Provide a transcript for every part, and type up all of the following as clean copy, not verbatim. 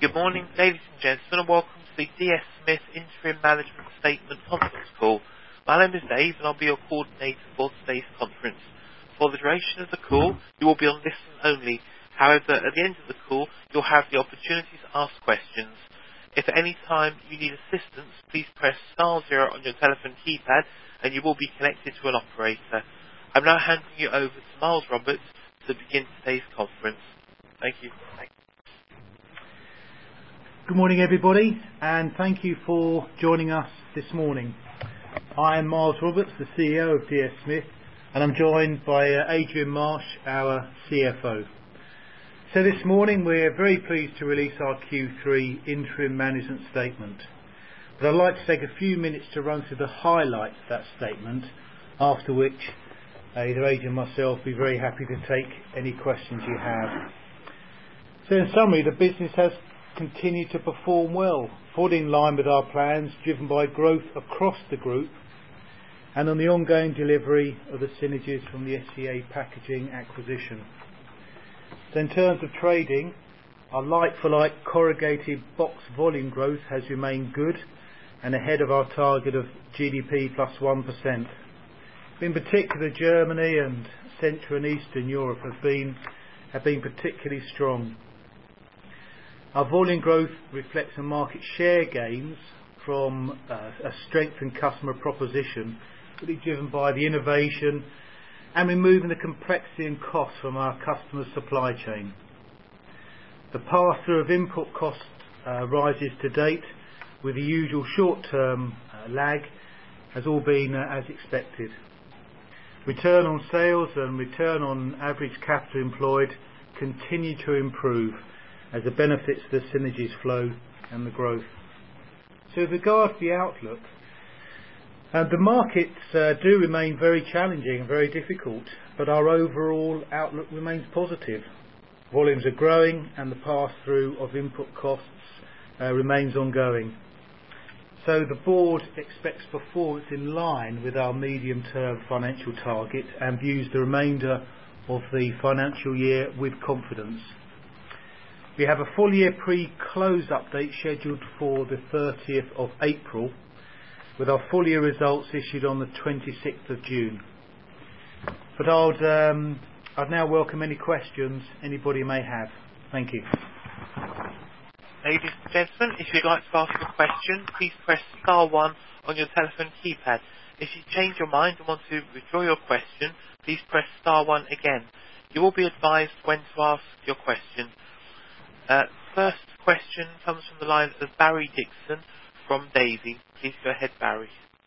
Good morning, ladies and gentlemen, and welcome to the DS Smith Interim Management Statement Conference Call. My name is Dave, and I'll be your coordinator for today's conference. For the duration of the call, you will be on listen only. However, at the end of the call, you'll have the opportunity to ask questions. If at any time you need assistance, please press *0 on your telephone keypad, and you will be connected to an operator. I'm now handing you over to Miles Roberts to begin today's conference. Thank you. Good morning, everybody, and thank you for joining us this morning. I am Miles Roberts, the CEO of DS Smith, and I'm joined by Adrian Marsh, our CFO. So this morning we're very pleased to release our Q3 interim management statement. But I'd like to take a few minutes to run through the highlights of that statement, after which either Adrian or myself will be very happy to take any questions you have. So in summary, the business has continued to perform well, fully in line with our plans, driven by growth across the group and on the ongoing delivery of the synergies from the SCA Packaging acquisition. So in terms of trading, our like-for-like corrugated box volume growth has remained good and ahead of our target of GDP plus 1%. In particular, Germany and Central and Eastern Europe have been particularly strong. Our volume growth reflects a market share gains from a strengthened customer proposition, really driven by the innovation and removing the complexity and cost from our customer supply chain. The pass-through of input cost rises to date, with the usual short-term lag, has all been as expected. Return on sales and return on average capital employed continue to improve as the benefits of the synergies flow and the growth. So with regard to the outlook, the markets do remain very challenging and very difficult, but our overall outlook remains positive. Volumes are growing and the pass-through of input costs remains ongoing. So the board expects performance in line with our medium-term financial target and views the remainder of the financial year with confidence. We have a full year pre-close update scheduled for the 30th of April, with our full year results issued on the 26th of June. But I'd now welcome any questions anybody may have. Thank you. Ladies and gentlemen, if you'd like to ask a question, please press *1 on your telephone keypad. If you change your mind and want to withdraw your question, please press *1 again. You will be advised when to ask your question. First question comes from the line of Barry Dixon from Davy. Please go ahead, Barry.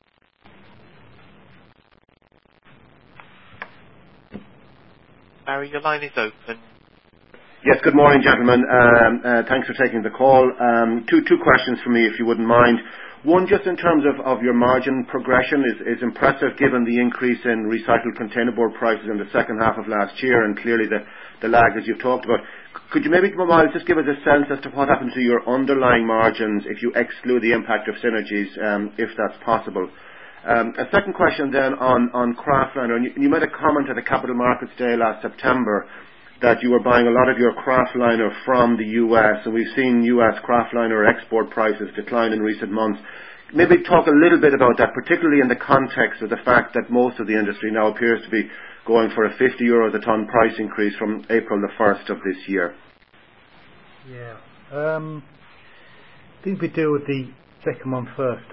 Barry, your line is open. Yes, good morning, gentlemen. Thanks for taking the call. Two questions for me, if you wouldn't mind. One, just in terms of your margin progression, is impressive given the increase in recycled containerboard prices in the second half of last year, and clearly the lag, as you've talked about. Could you maybe, Miles, just give us a sense as to what happened to your underlying margins if you exclude the impact of synergies, if that's possible? A second question then on Kraftliner. You made a comment at the Capital Markets Day last September that you were buying a lot of your Kraftliner from the US, and we've seen US Kraftliner export prices decline in recent months. Maybe talk a little bit about that, particularly in the context of the fact that most of the industry now appears to be going for a €50 a tonne price increase from April the 1st of this year. Yeah. I think we deal with the second one first.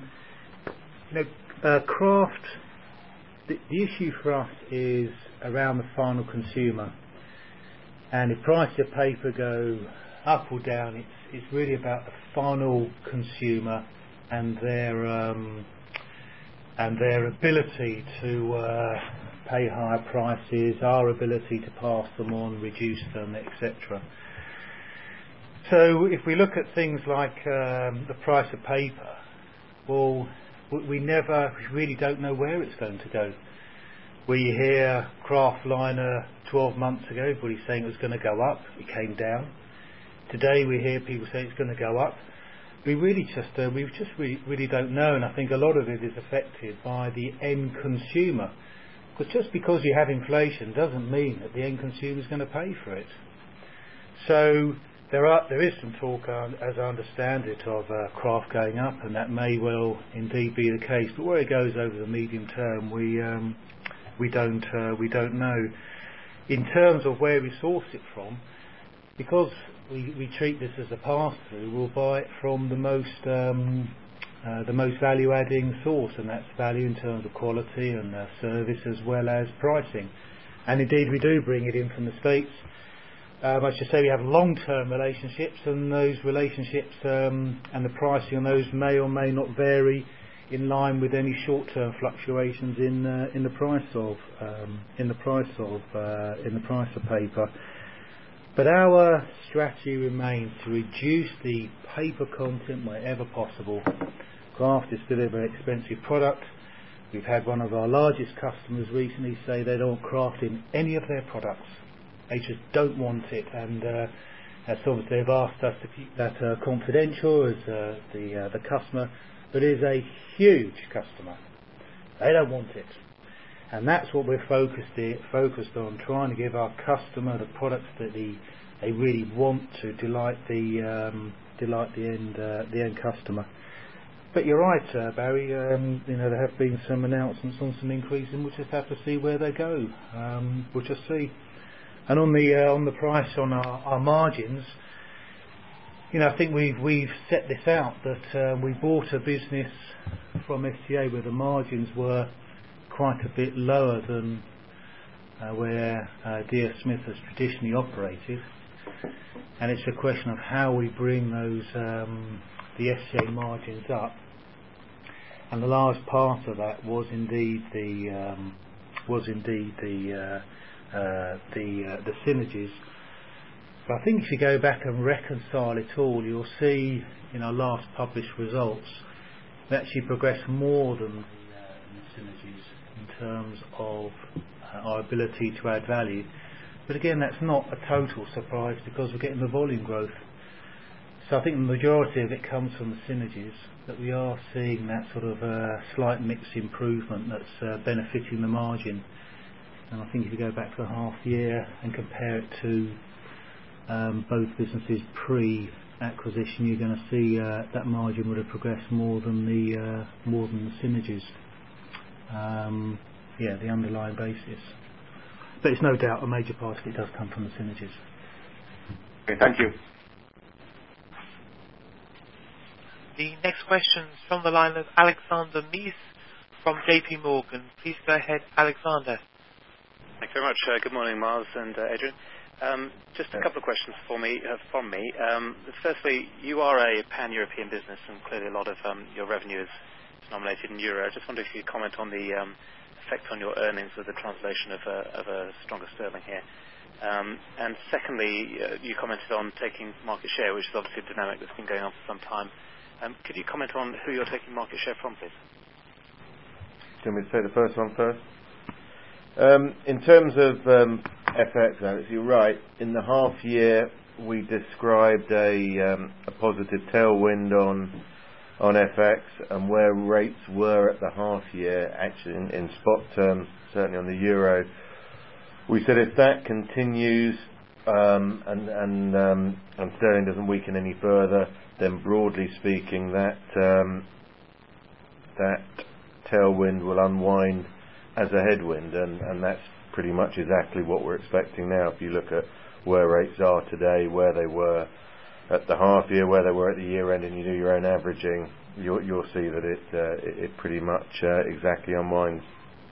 Kraft, the issue for us is around the final consumer. And if price of paper go up or down, it's really about the final consumer and their ability to pay higher prices, our ability to pass them on, reduce them, etc. So if we look at things like the price of paper, well, we really don't know where it's going to go. We hear Kraftliner 12 months ago, everybody's saying it was going to go up, it came down. Today we hear people saying it's going to go up. We really don't know, and I think a lot of it is affected by the end consumer. Because just because you have inflation doesn't mean that the end consumer is going to pay for it. So There is some talk, as I understand it, of craft going up, and that may well indeed be the case. But where it goes over the medium term, we don't know. In terms of where we source it from, because we treat this as a pass-through, we'll buy it from the most value-adding source, and that's value in terms of quality and service as well as pricing. And indeed, we do bring it in from the States. I should say we have long-term relationships, and those relationships and the pricing on those may or may not vary in line with any short-term fluctuations in the price of paper. But our strategy remains to reduce the paper content wherever possible. Kraft is still a very expensive product. We've had one of our largest customers recently say they don't want kraft in any of their products. They just don't want it, and that's obviously they've asked us to keep that confidential as the customer, but it is a huge customer. They don't want it, and that's what we're focused on, trying to give our customer the products that they really want to delight the end customer. But you're right, Barry. There have been some announcements on some increases, and we'll just have to see where they go. We'll just see. And on the price on our margins, I think we've set this out that we bought a business from SCA where the margins were quite a bit lower than where DS Smith has traditionally operated, and it's a question of how we bring those the SCA margins up, and the large part of that was indeed the synergies. But I think if you go back and reconcile it all, you'll see in our last published results we actually progressed more than the synergies in terms of our ability to add value. But again, that's not a total surprise because we're getting the volume growth. So I think the majority of it comes from the synergies, that we are seeing that sort of slight mix improvement that's benefiting the margin. And I think if you go back to the half year and compare it to both businesses pre-acquisition, you're going to see that margin would have progressed more than the synergies. The underlying basis. But it's no doubt a major part of it does come from the synergies. Okay, thank you. The next question is from the line of Alexander Mees from JP Morgan. Please go ahead, Alexander. Thanks very much. Good morning, Miles and Adrian. Just a couple of questions from me. Firstly, you are a pan-European business, and clearly a lot of your revenue is denominated in euro. I just wonder if you could comment on the effect on your earnings of the translation of a stronger sterling here. And secondly, you commented on taking market share, which is obviously a dynamic that's been going on for some time. Could you comment on who you're taking market share from, please? Do you want me to take the first one first? In terms of FX, Alex, you're right. In the half year, we described a positive tailwind on FX, and where rates were at the half year, actually in spot terms, certainly on the euro, we said if that continues and sterling doesn't weaken any further, then broadly speaking, that tailwind will unwind as a headwind, and that's pretty much exactly what we're expecting now. If you look at where rates are today, where they were at the half year, where they were at the year end, and you do your own averaging, you'll see that it pretty much exactly unwinds.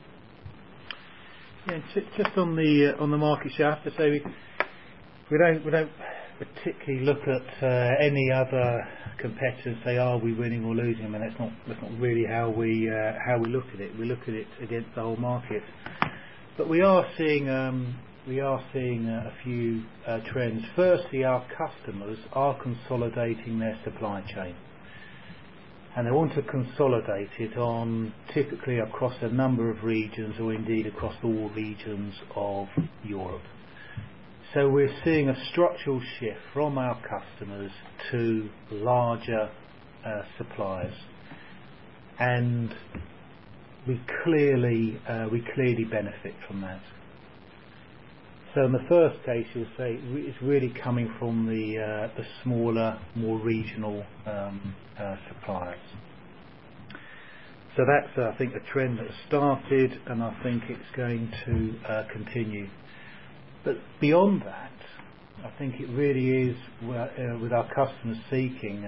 Yeah, just on the market share, I have to say we don't particularly look at any other competitors and say, are we winning or losing? I mean, that's not really how we look at it. We look at it against the whole market. But we are seeing a few trends. Firstly, our customers are consolidating their supply chain, and they want to consolidate it on typically across a number of regions, or indeed across all regions of Europe. So we're seeing a structural shift from our customers to larger suppliers, and we clearly benefit from that. So in the first case, you'll say it's really coming from the smaller, more regional suppliers. So that's, I think, a trend that has started, and I think it's going to continue. But beyond that, I think it really is with our customers seeking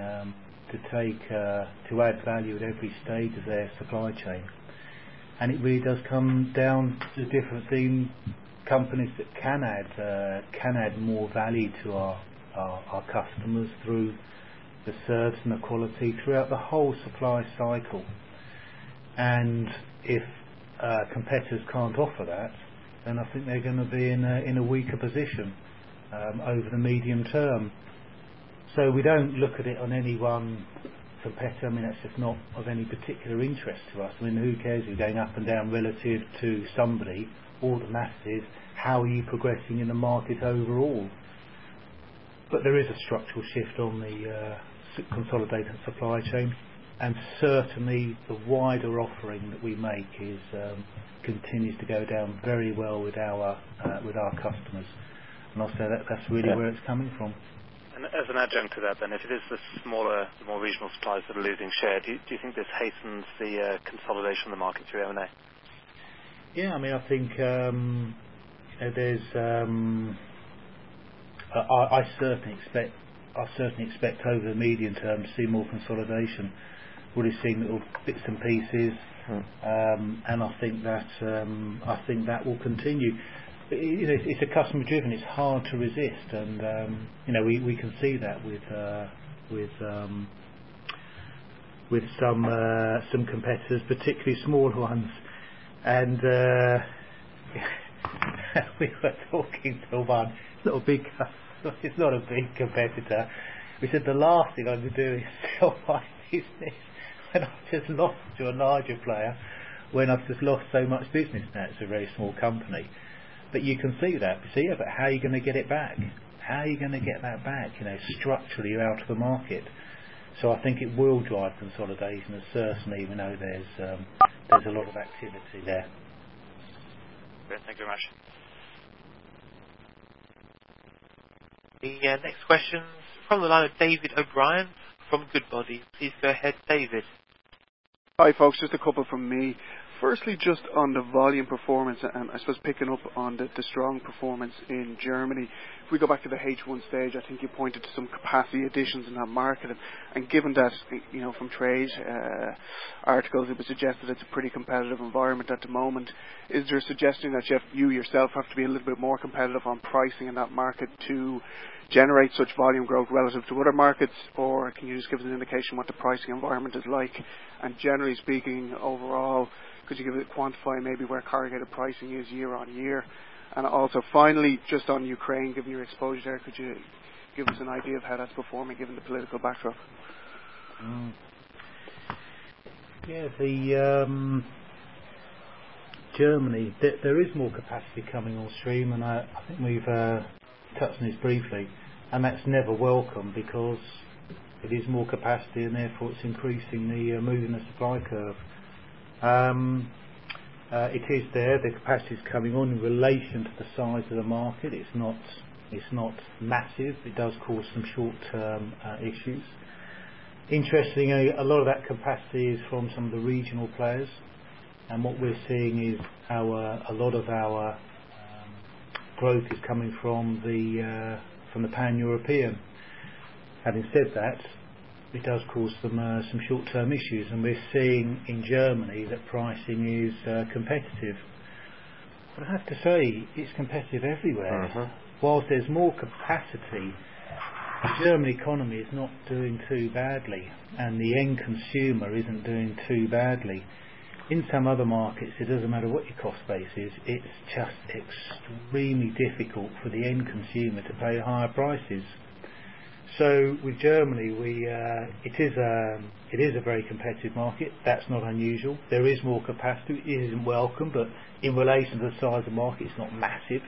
to add value at every stage of their supply chain, and it really does come down to different companies that can add more value to our customers through the service and the quality throughout the whole supply cycle. And if competitors can't offer that, then I think they're going to be in a weaker position over the medium term. So we don't look at it on any one competitor. I mean, that's just not of any particular interest to us. I mean, who cares if you're going up and down relative to somebody? All that matters is how are you progressing in the market overall. But there is a structural shift on the consolidated supply chain, and certainly the wider offering that we make continues to go down very well with our customers. And I'll say that's really where it's coming from. And as an adjunct to that, then, if it is the smaller, the more regional suppliers that are losing share, do you think this hastens the consolidation of the market through M&A? Yeah, I mean, I think there's. I certainly expect over the medium term to see more consolidation. We're already seeing little bits and pieces, and I think that will continue. It's a customer driven. It's hard to resist, and we can see that with some competitors, particularly smaller ones. And we were talking to one. It's not a big competitor. We said the last thing I'm going to do is sell my business when I've just lost to a larger player, when I've just lost so much business. Now it's a very small company. But you can see that. But how are you going to get it back? How are you going to get that back? Structurally you're out of the market. So I think it will drive consolidation, and certainly we know there's a lot of activity there. Great, thank you very much. The next question's from the line of David O'Brien from Goodbody. Please go ahead, David. Hi folks, just a couple from me. Firstly, just on the volume performance, and I suppose picking up on the strong performance in Germany. If we go back to the H1 stage, I think you pointed to some capacity additions in that market, and given that, from trade articles, it was suggested it's a pretty competitive environment at the moment. Is there a suggestion that you yourself have to be a little bit more competitive on pricing in that market to generate such volume growth relative to other markets, or can you just give us an indication what the pricing environment is like? And generally speaking, overall, could you quantify maybe where corrugated pricing is year on year? And also finally, just on Ukraine, given your exposure there, could you give us an idea of how that's performing given the political backdrop? Yeah, the Germany, there is more capacity coming on stream, and I think we've touched on this briefly, and that's never welcome because it is more capacity and therefore it's increasing the moving the supply curve. It is there. The capacity is coming on in relation to the size of the market. It's not massive. It does cause some short-term issues. Interestingly, a lot of that capacity is from some of the regional players, and what we're seeing is a lot of our growth is coming from the pan-European. Having said that, it does cause some short-term issues, and we're seeing in Germany that pricing is competitive. But I have to say, it's competitive everywhere. Whilst there's more capacity, the German economy is not doing too badly, and the end consumer isn't doing too badly. In some other markets, it doesn't matter what your cost base is, it's just extremely difficult for the end consumer to pay higher prices. So with Germany, it is a very competitive market. That's not unusual. There is more capacity. It isn't welcome, but in relation to the size of the market, it's not massive.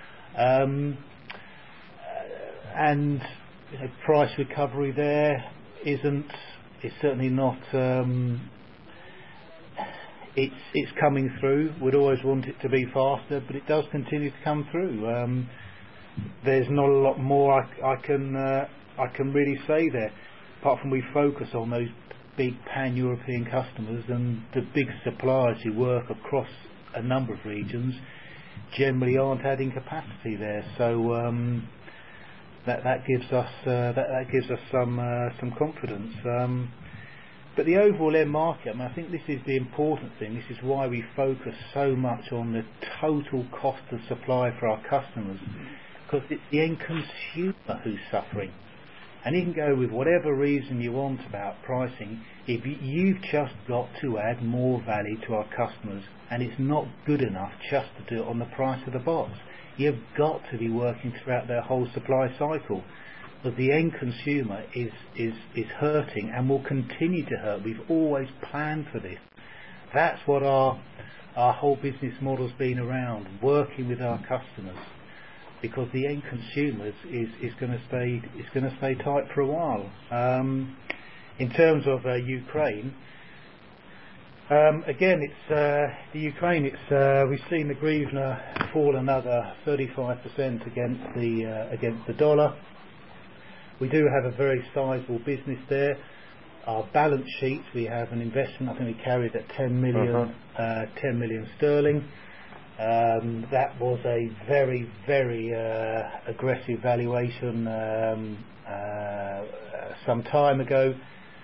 And price recovery there is certainly not. it's coming through. We'd always want it to be faster, but it does continue to come through. There's not a lot more I can really say there, apart from we focus on those big pan-European customers, and the big suppliers who work across a number of regions generally aren't adding capacity there. So that gives us some confidence. But the overall end market, I think this is the important thing. This is why we focus so much on the total cost of supply for our customers, because it's the end consumer who's suffering. And you can go with whatever reason you want about pricing. If you've just got to add more value to our customers, and it's not good enough just to do it on the price of the box. You've got to be working throughout their whole supply cycle. But the end consumer is hurting and will continue to hurt. We've always planned for this. That's what our whole business model's been around, working with our customers, because the end consumer is going to stay tight for a while. In terms of Ukraine, again, it's the Ukraine. We've seen the hryvnia fall another 35% against the dollar. We do have a very sizable business there. Our balance sheet, we have an investment, I think we carried at 10 million sterling. That was a very, very aggressive valuation some time ago.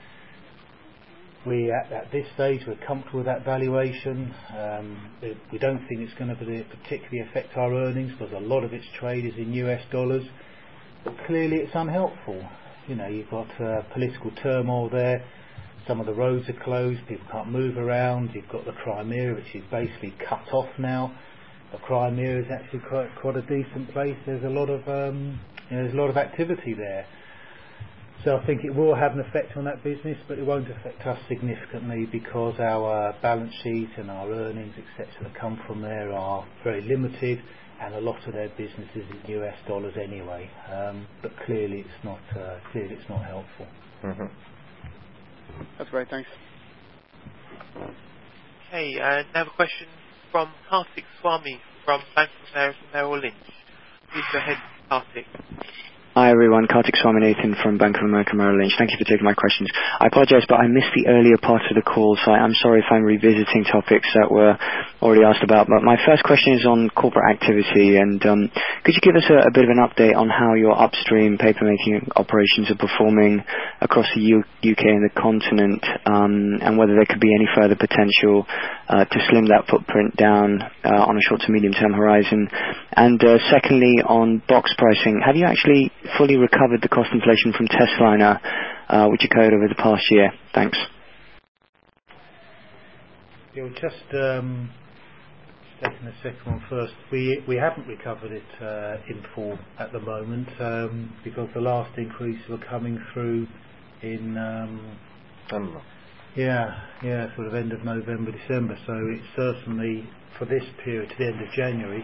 At this stage, we're comfortable with that valuation. We don't think it's going to particularly affect our earnings, because a lot of its trade is in US dollars. But clearly it's unhelpful. You've got political turmoil there. Some of the roads are closed. People can't move around. You've got the Crimea, which is basically cut off now. The Crimea is actually quite a decent place. There's a lot of activity there. So I think it will have an effect on that business, but it won't affect us significantly, because our balance sheet and our earnings, etc., that come from there are very limited, and a lot of their business is in US dollars anyway. But clearly it's not helpful. Mm-hmm. That's great, thanks. Okay, now a question from Kartik Swamy from Bank of America Merrill Lynch. Please go ahead, Kartik. Hi everyone, Kartik Swaminathan from Bank of America Merrill Lynch. Thank you for taking my questions. I apologize, but I missed the earlier part of the call, so I'm sorry if I'm revisiting topics that were already asked about. But my first question is on corporate activity, and could you give us a bit of an update on how your upstream paper-making operations are performing across the UK and the continent, and whether there could be any further potential to slim that footprint down on a short to medium-term horizon? And secondly, on box pricing, have you actually fully recovered the cost inflation from testliner, which occurred over the past year? Thanks. Yeah, just taking the second one first. We haven't recovered it in full at the moment, because the last increase were coming through in sort of end of November, December. So it's certainly for this period to the end of January,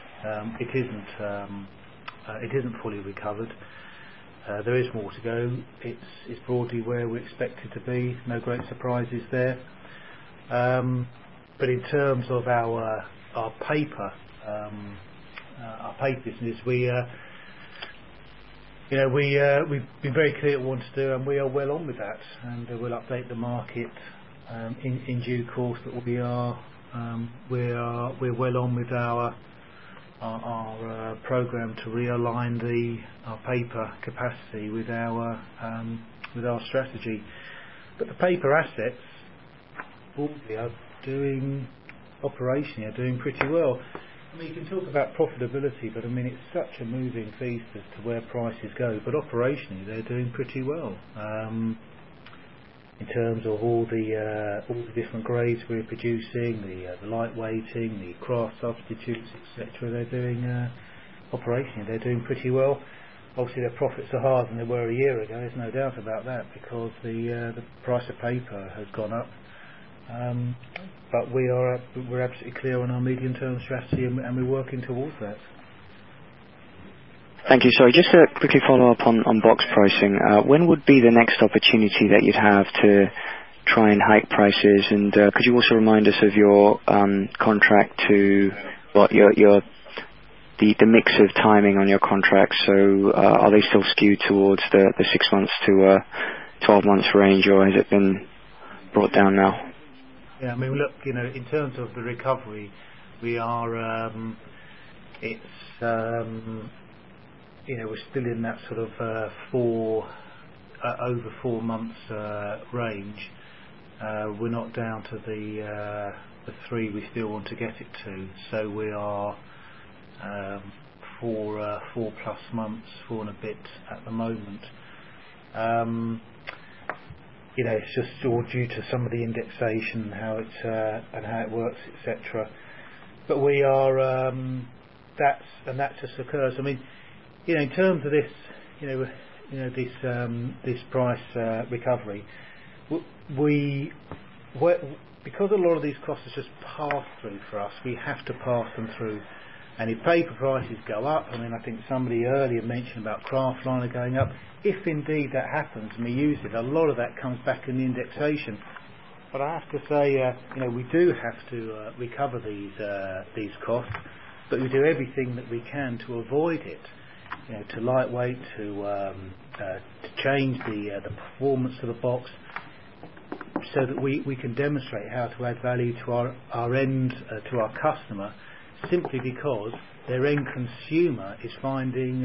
it isn't fully recovered. There is more to go. It's broadly where we expect it to be. No great surprises there. But in terms of our paper business, we've been very clear what we want to do, and we are well on with that. And we'll update the market in due course that we're well on with our program to realign our paper capacity with our strategy. But the paper assets broadly are doing pretty well. I mean, you can talk about profitability, but I mean, it's such a moving feast as to where prices go. But operationally, they're doing pretty well. In terms of all the different grades we're producing, the light weighting, the kraft substitutes, etc., they're doing operationally, they're doing pretty well. Obviously, their profits are higher than they were a year ago. There's no doubt about that, because the price of paper has gone up. But we're absolutely clear on our medium-term strategy, and we're working towards that. Thank you. Sorry, just to quickly follow up on box pricing. When would be the next opportunity that you'd have to try and hike prices? And could you also remind us of your contract to the mix of timing on your contracts? So are they still skewed towards the 6 months to 12 months range, or has it been brought down now? Yeah, I mean, look, in terms of the recovery, we are, we're still in that sort of over 4 months range. We're not down to the 3 we still want to get it to, so we are 4+ months, 4 and a bit at the moment. It's just all due to some of the indexation and how it works, etc. But we are that just occurs. I mean, in terms of this, this price recovery, because a lot of these costs are just passed through for us, we have to pass them through. And if paper prices go up, I mean, I think somebody earlier mentioned about kraftliner going up. If indeed that happens and we use it, a lot of that comes back in the indexation. But I have to say, we do have to recover these costs, but we do everything that we can to avoid it. To lightweight, to change the performance of the box, so that we can demonstrate how to add value to our end to our customer, simply because their end consumer is finding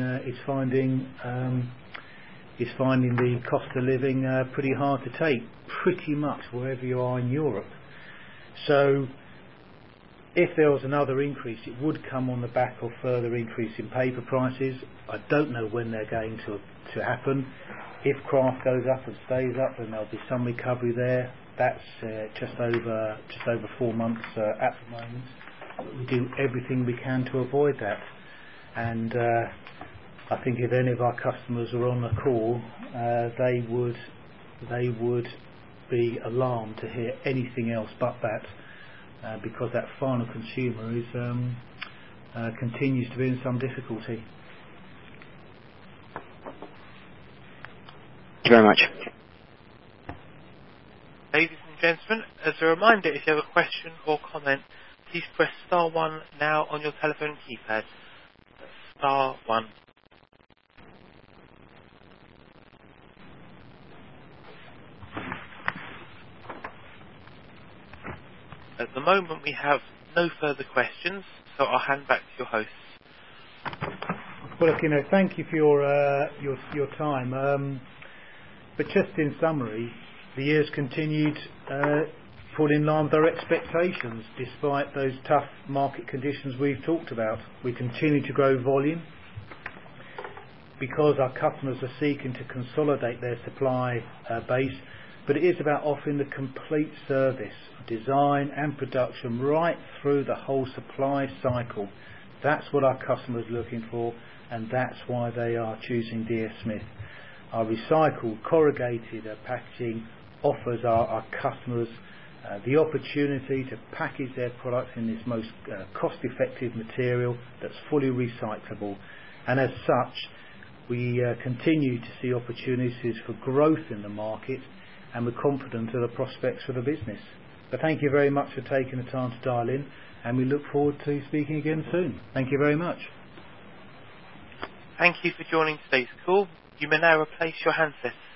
the cost of living pretty hard to take, pretty much wherever you are in Europe. So if there was another increase, it would come on the back of further increase in paper prices. I don't know when they're going to happen. If kraft goes up and stays up, then there'll be some recovery there. That's just over 4 months at the moment. We do everything we can to avoid that. And I think if any of our customers are on the call, they would be alarmed to hear anything else but that, because that final consumer is continues to be in some difficulty. Thank you very much. Ladies and gentlemen, as a reminder, if you have a question or comment, please press star 1 now on your telephone keypad. Star 1. At the moment we have no further questions, so I'll hand back to your hosts. Well, look, thank you for your time. But just in summary, the year's continued fall in line with our expectations, despite those tough market conditions we've talked about. We continue to grow volume because our customers are seeking to consolidate their supply base, but it is about offering the complete service, design and production right through the whole supply cycle. That's what our customers are looking for, and that's why they are choosing DS Smith. Our recycled corrugated packaging offers our customers the opportunity to package their products in this most cost-effective material that's fully recyclable, and as such we continue to see opportunities for growth in the market, and we're confident of the prospects for the business. But thank you very much for taking the time to dial in, and we look forward to speaking again soon. Thank you very much. Thank you for joining today's call. You may now replace your handsets.